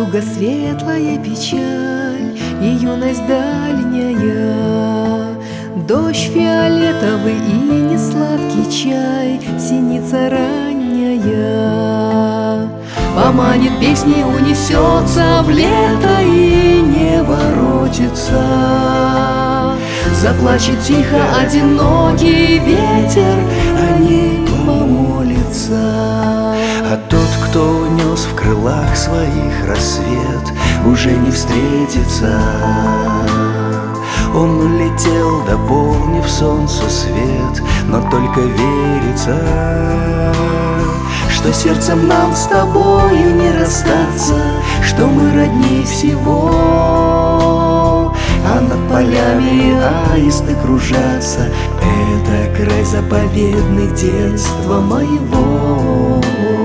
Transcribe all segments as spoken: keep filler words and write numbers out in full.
Юга светлая печаль и юность дальняя, дождь фиолетовый и несладкий чай, синица ранняя. Поманит песней, унесется в лето и не воротится. Заплачет тихо одинокий ветер, о ней помолится. А тот, кто унес в крылах своих рассвет, уже не встретится. Он улетел, дополнив солнцу свет, но только верится, что сердцем нам с тобою не расстаться, что мы родней всего. А над полями аисты кружатся, это край заповедный детства моего.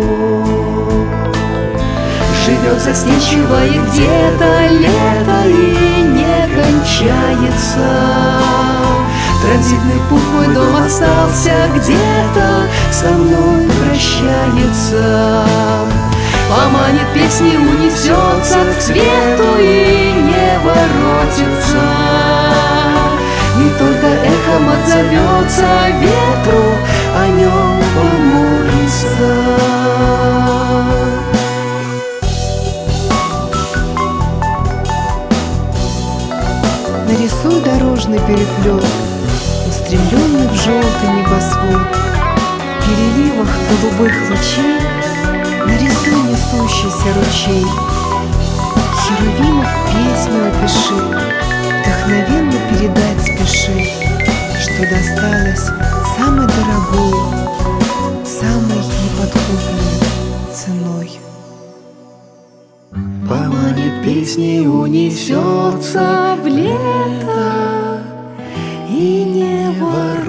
Живет застенчиво и где-то лето и не кончается. Транзитный путь, мой дом остался где-то, со мной прощается. Поманит песни, унесется к свету и не воротится. И только эхом отзовется ветру, о нем помолится. Нарисуй дорожный переплет, устремленный в желтый небосвод. В переливах голубых лучей нарисуй несущийся ручей. Херувимов песню опиши, вдохновенно передать спеши, что досталось самой дорогой, самой неподкупной ценой. Поманит песней, унесется В лето и не воротится.